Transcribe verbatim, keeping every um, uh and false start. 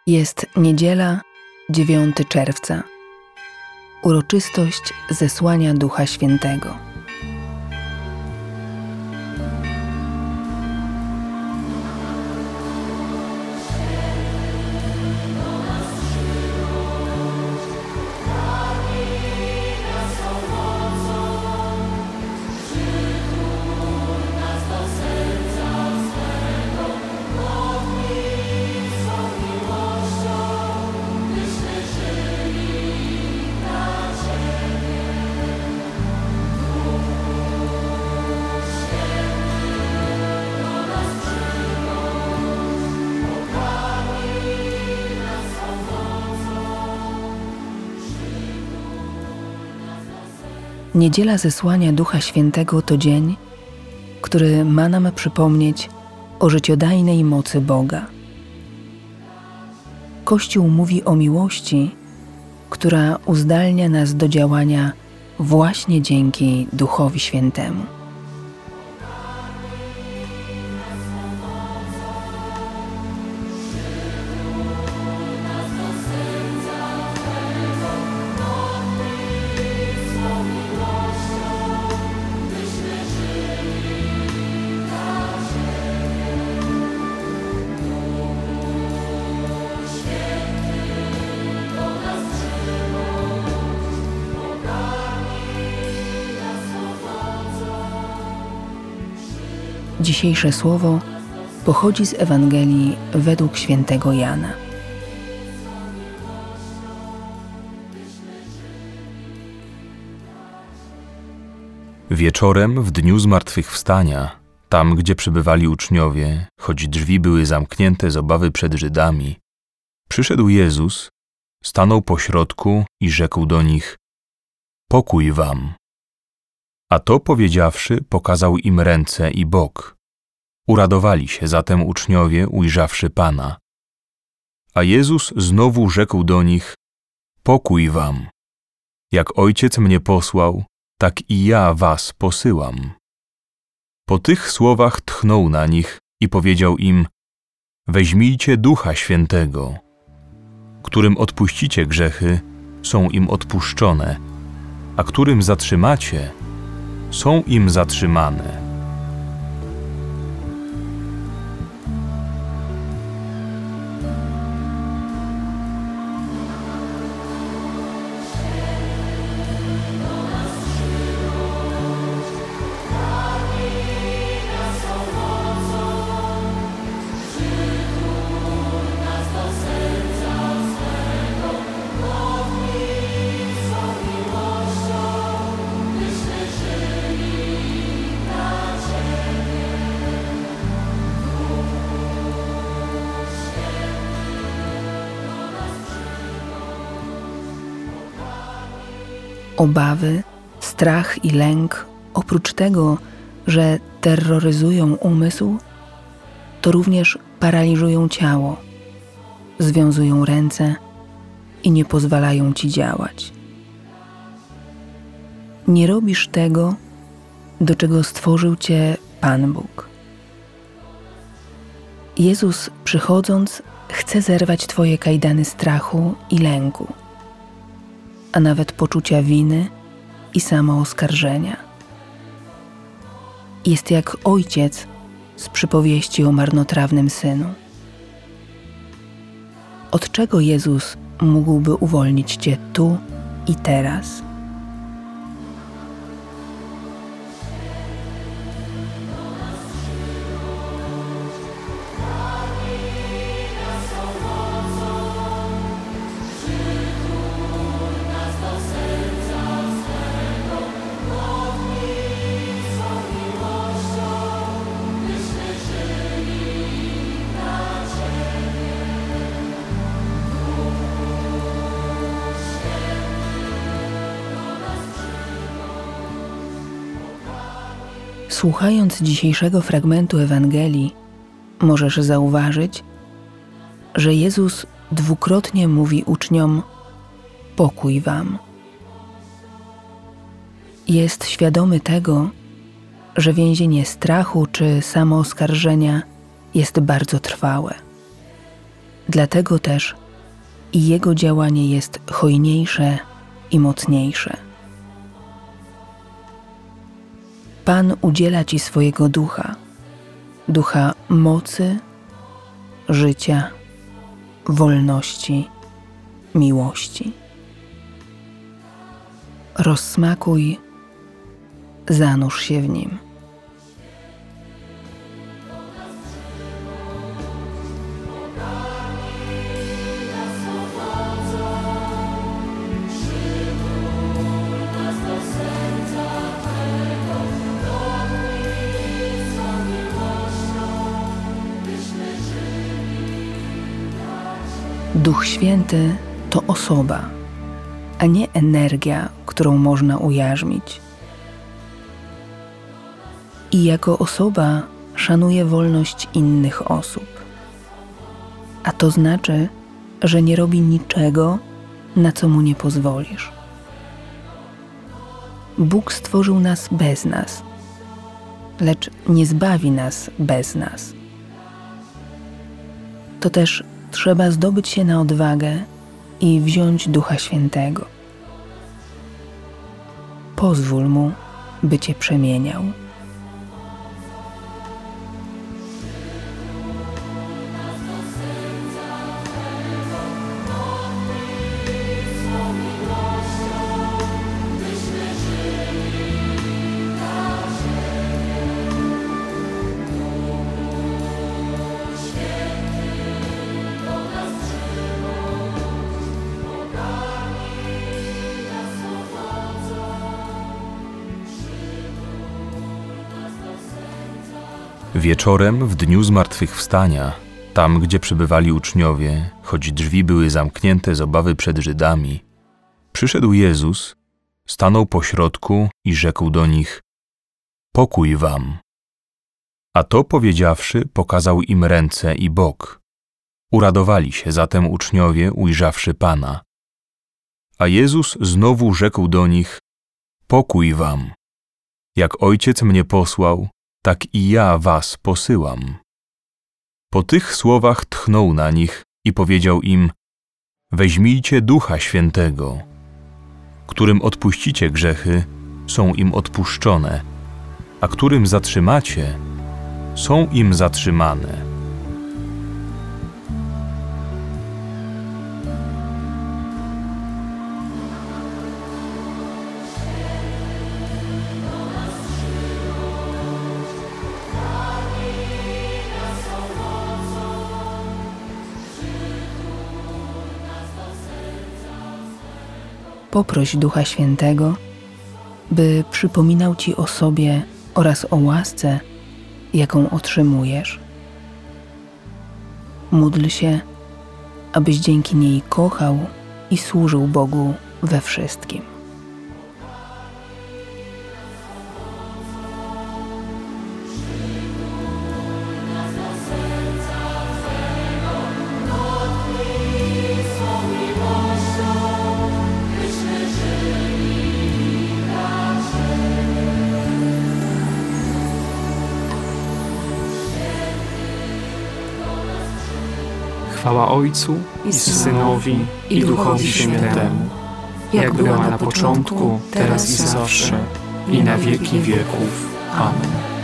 Jest niedziela, dziewiątego czerwca. Uroczystość zesłania Ducha Świętego. Niedziela zesłania Ducha Świętego to dzień, który ma nam przypomnieć o życiodajnej mocy Boga. Kościół mówi o miłości, która uzdalnia nas do działania właśnie dzięki Duchowi Świętemu. Dzisiejsze słowo pochodzi z Ewangelii według świętego Jana. Wieczorem, w dniu zmartwychwstania, tam, gdzie przebywali uczniowie, choć drzwi były zamknięte z obawy przed Żydami, przyszedł Jezus, stanął pośrodku i rzekł do nich: „Pokój wam”. A to powiedziawszy, pokazał im ręce i bok. Uradowali się zatem uczniowie, ujrzawszy Pana. A Jezus znowu rzekł do nich: „Pokój wam. Jak Ojciec mnie posłał, tak i ja was posyłam”. Po tych słowach tchnął na nich i powiedział im: „Weźmijcie Ducha Świętego. Którym odpuścicie grzechy, są im odpuszczone, a którym zatrzymacie, są im zatrzymane”. Obawy, strach i lęk, oprócz tego, że terroryzują umysł, to również paraliżują ciało, związują ręce i nie pozwalają ci działać. Nie robisz tego, do czego stworzył cię Pan Bóg. Jezus, przychodząc, chce zerwać twoje kajdany strachu i lęku, a nawet poczucia winy i samooskarżenia. Jest jak ojciec z przypowieści o marnotrawnym synu. Od czego Jezus mógłby uwolnić cię tu i teraz? Słuchając dzisiejszego fragmentu Ewangelii, możesz zauważyć, że Jezus dwukrotnie mówi uczniom: „Pokój wam”. Jest świadomy tego, że więzienie strachu czy samooskarżenia jest bardzo trwałe. Dlatego też i Jego działanie jest hojniejsze i mocniejsze. Pan udziela Ci swojego ducha, ducha mocy, życia, wolności, miłości. Rozsmakuj, zanurz się w nim. Duch Święty to osoba, a nie energia, którą można ujarzmić. I jako osoba szanuje wolność innych osób. A to znaczy, że nie robi niczego, na co mu nie pozwolisz. Bóg stworzył nas bez nas, lecz nie zbawi nas bez nas. To też trzeba zdobyć się na odwagę i wziąć Ducha Świętego. Pozwól Mu, by Cię przemieniał. Wieczorem w dniu zmartwychwstania, tam gdzie przybywali uczniowie, choć drzwi były zamknięte z obawy przed Żydami, przyszedł Jezus, stanął pośrodku i rzekł do nich: „Pokój wam”. A to powiedziawszy, pokazał im ręce i bok. Uradowali się zatem uczniowie, ujrzawszy Pana. A Jezus znowu rzekł do nich: „Pokój wam. Jak Ojciec mnie posłał, tak i ja was posyłam”. Po tych słowach tchnął na nich i powiedział im: „Weźmijcie Ducha Świętego. Którym odpuścicie grzechy, są im odpuszczone, a którym zatrzymacie, są im zatrzymane”. Poproś Ducha Świętego, by przypominał Ci o sobie oraz o łasce, jaką otrzymujesz. Módl się, abyś dzięki niej kochał i służył Bogu we wszystkim. Chwała Ojcu i Synowi i Duchowi Świętemu, jak była na początku, teraz i zawsze, i na wieki wieków. Amen.